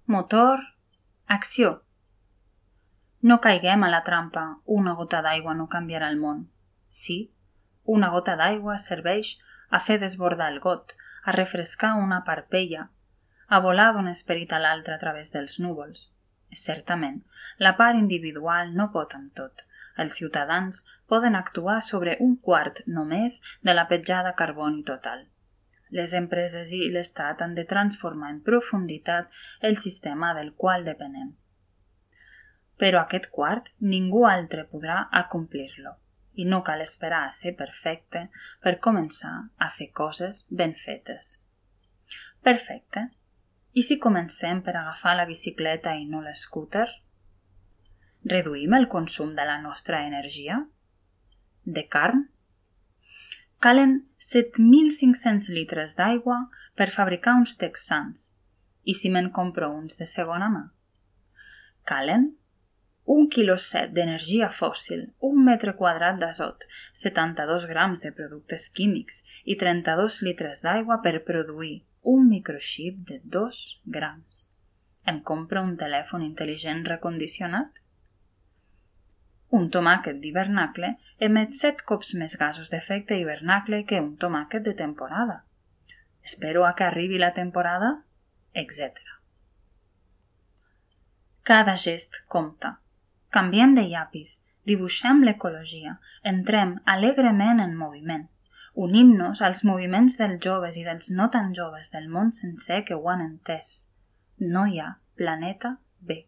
Motor, acció. No caiguem a la trampa, una gota d'aigua no canviarà el món. Sí, una gota d'aigua serveix a fer desbordar el got, a refrescar una parpella, a volar d'un esperit a l'altre a través dels núvols. Certament, la part individual no pot amb tot. Els ciutadans poden actuar sobre un quart només de la petjada carboni total. Les empreses i l'Estat han de transformar en profunditat el sistema del qual depenem. Però aquest quart ningú altre podrà acomplir-lo, i no cal esperar a ser perfecte per començar a fer coses ben fetes. Perfecte. I si comencem per agafar la bicicleta i no l'escúter? Reduïm el consum de la nostra energia? De carn? Calen 7.500 litres d'aigua per fabricar uns texans. I si me'n compro uns de segona mà? Calen 1,7 kg d'energia fòssil, 1 metre quadrat d'azot, 72 grams de productes químics i 32 litres d'aigua per produir un microxip de 2 grams. Em compro un telèfon intel·ligent recondicionat? Un tomàquet d'hivernacle emet 7 cops més gasos d'efecte hivernacle que un tomàquet de temporada. Espero a que arribi la temporada, etc. Cada gest compta. Canviem de llapis, dibuixem l'ecologia, entrem alegrement en moviment. Unim-nos als moviments dels joves i dels no tan joves del món sencer que ho han entès. No hi ha planeta B.